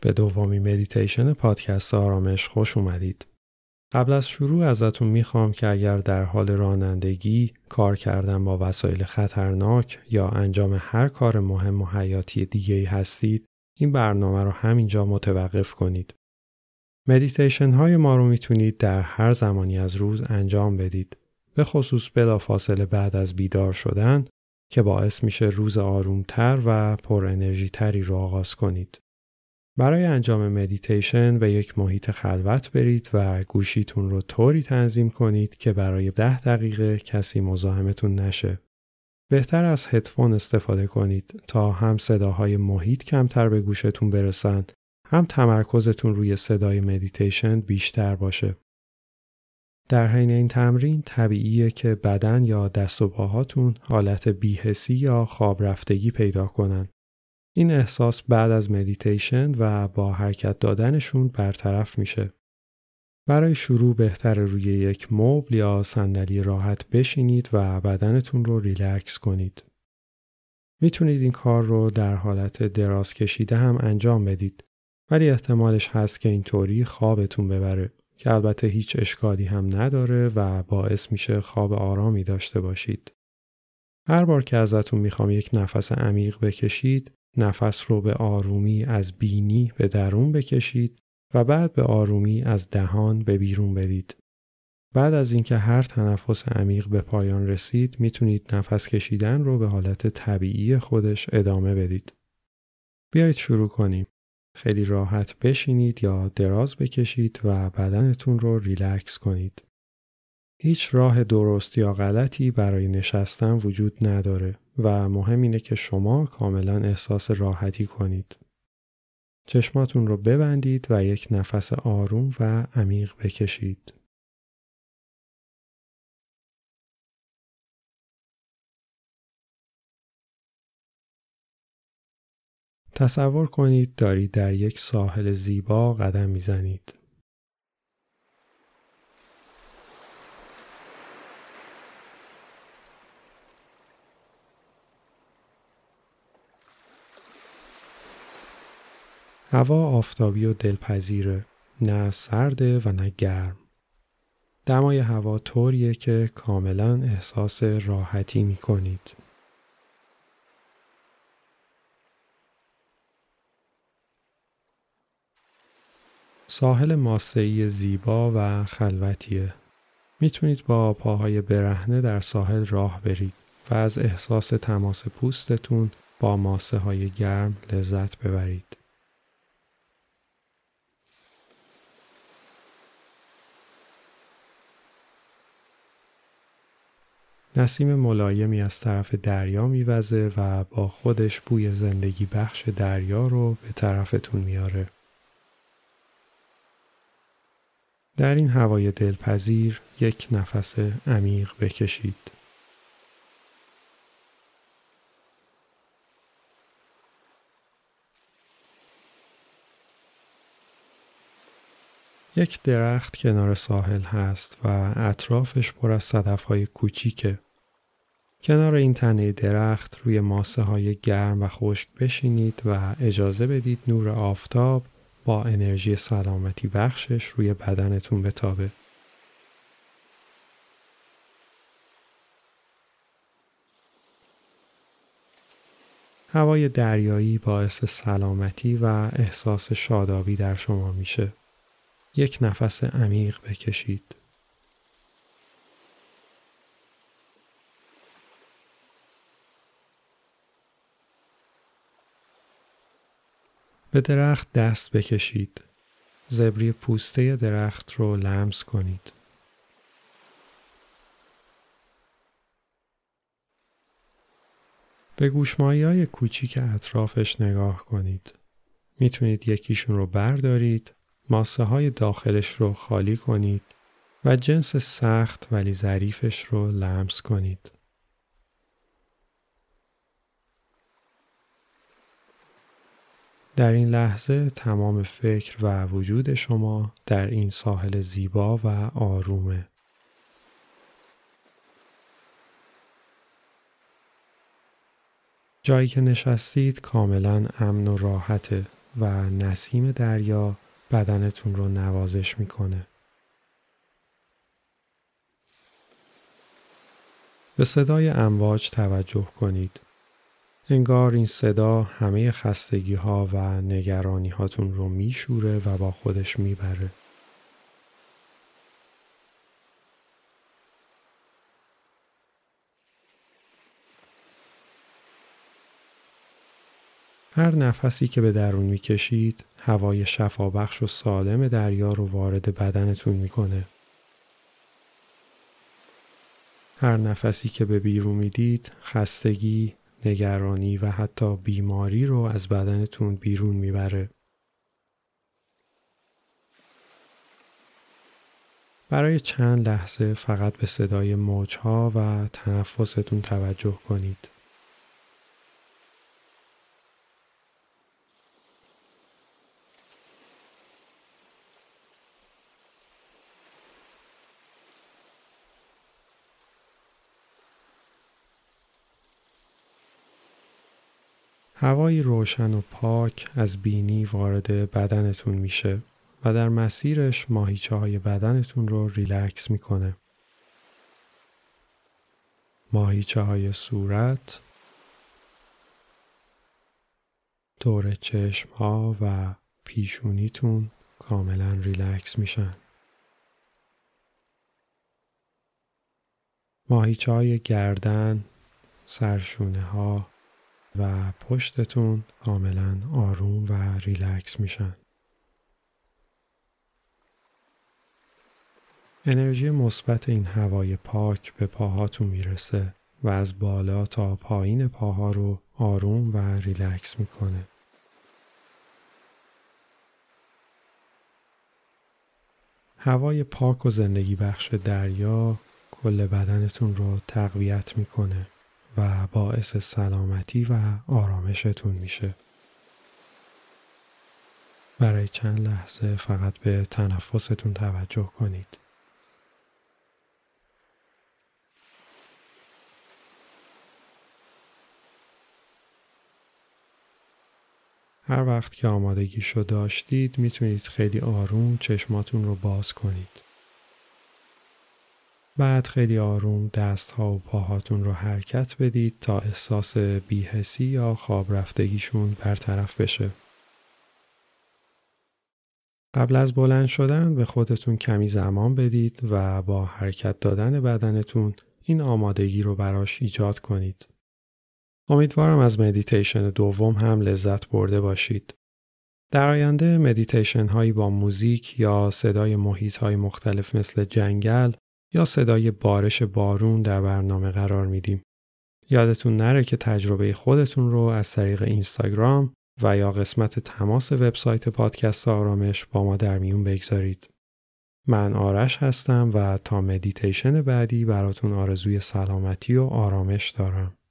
به دومین مدیتیشن پادکست آرامش خوش اومدید. قبل از شروع ازتون میخوام که اگر در حال رانندگی، کار کردن با وسایل خطرناک یا انجام هر کار مهم و حیاتی دیگه‌ای هستید، این برنامه رو همینجا متوقف کنید. مدیتیشن های ما رو میتونید در هر زمانی از روز انجام بدید، به خصوص بلافاصله بعد از بیدار شدن که باعث میشه روز آرومتر و پر انرژی تری رو آغاز کنید. برای انجام مدیتیشن به یک محیط خلوت برید و گوشیتون رو طوری تنظیم کنید که برای 10 دقیقه کسی مزاحمتون نشه. بهتر از هدفون استفاده کنید تا هم صداهای محیط کمتر به گوشتون برسن، هم تمرکزتون روی صدای مدیتیشن بیشتر باشه. در حین این تمرین طبیعیه که بدن یا دست و پاهاتون حالت بی‌حسی یا خواب رفتگی پیدا کنن. این احساس بعد از مدیتیشن و با حرکت دادنشون برطرف میشه. برای شروع بهتر روی یک مبل یا صندلی راحت بشینید و بدنتون رو ریلکس کنید. میتونید این کار رو در حالت دراز کشیده هم انجام بدید، ولی احتمالش هست که اینطوری خوابتون ببره، که البته هیچ اشکالی هم نداره و باعث میشه خواب آرامی داشته باشید. هر بار که ازتون میخوام یک نفس عمیق بکشید، نفس رو به آرومی از بینی به درون بکشید و بعد به آرومی از دهان به بیرون بدید. بعد از اینکه هر تنفس عمیق به پایان رسید، میتونید نفس کشیدن رو به حالت طبیعی خودش ادامه بدید. بیایید شروع کنیم. خیلی راحت بشینید یا دراز بکشید و بدنتون رو ریلکس کنید. هیچ راه درست یا غلطی برای نشستن وجود نداره و مهم اینه که شما کاملا احساس راحتی کنید. چشماتون رو ببندید و یک نفس آروم و عمیق بکشید. تصور کنید دارید در یک ساحل زیبا قدم میزنید. هوا آفتابی و دلپذیره، نه سرده و نه گرم. دمای هوا طوریه که کاملا احساس راحتی می‌کنید. ساحل ماسه‌ای زیبا و خلوتیه. میتونید با پاهای برهنه در ساحل راه برید و از احساس تماس پوستتون با ماسه‌های گرم لذت ببرید. نسیم ملایمی از طرف دریا میوزه و با خودش بوی زندگی بخش دریا رو به طرفتون میاره. در این هوای دلپذیر یک نفس عمیق بکشید. یک درخت کنار ساحل هست و اطرافش پر از صدف‌های کوچیکه. کنار این تنه درخت روی ماسه‌های گرم و خشک بشینید و اجازه بدید نور آفتاب با انرژی سلامتی بخشش روی بدنتون بتابه. هوای دریایی باعث سلامتی و احساس شادابی در شما میشه. یک نفس عمیق بکشید. به درخت دست بکشید. زبری پوسته درخت رو لمس کنید. به گوشماهی‌های کوچیک اطرافش نگاه کنید. میتونید یکیشون رو بردارید، ماسه‌های داخلش رو خالی کنید و جنس سخت ولی ظریفش رو لمس کنید. در این لحظه تمام فکر و وجود شما در این ساحل زیبا و آرومه. جایی که نشستید کاملا امن و راحته و نسیم دریا بدنتون رو نوازش میکنه. به صدای امواج توجه کنید. انگار این صدا همه خستگی ها و نگرانی هاتون رو میشوره و با خودش میبره. هر نفسی که به درون میکشید، هوای شفابخش و سالم دریا رو وارد بدنتون میکنه. هر نفسی که به بیرون میدید، خستگی، نگرانی و حتی بیماری رو از بدنتون بیرون میبره. برای چند لحظه فقط به صدای موجها و تنفستون توجه کنید. هوایی روشن و پاک از بینی وارد بدنتون میشه و در مسیرش ماهیچه‌های بدنتون رو ریلکس میکنه. ماهیچه‌های صورت، دور چشم‌ها و پیشونیتون کاملا ریلکس میشن. ماهیچه‌های گردن، سرشونه‌ها و پشتتون کاملا آروم و ریلکس میشن. انرژی مثبت این هوای پاک به پاهاتون میرسه و از بالا تا پایین پاها رو آروم و ریلکس میکنه. هوای پاک و زندگی بخش دریا کل بدنتون رو تقویت میکنه و باعث سلامتی و آرامشتون میشه. برای چند لحظه فقط به تنفستون توجه کنید. هر وقت که آمادگیشو داشتید میتونید خیلی آروم چشماتون رو باز کنید. بعد خیلی آروم دستها و پاهاتون رو حرکت بدید تا احساس بی‌حسی یا خواب رفتگیشون برطرف بشه. قبل از بلند شدن به خودتون کمی زمان بدید و با حرکت دادن بدنتون این آمادگی رو براش ایجاد کنید. امیدوارم از مدیتیشن دوم هم لذت برده باشید. در آینده مدیتیشن هایی با موزیک یا صدای محیط های مختلف مثل جنگل یا صدای بارش بارون در برنامه قرار میدیم. یادتون نره که تجربه خودتون رو از طریق اینستاگرام و یا قسمت تماس وبسایت پادکست آرامش با ما در میون بگذارید. من آرش هستم و تا مدیتیشن بعدی براتون آرزوی سلامتی و آرامش دارم.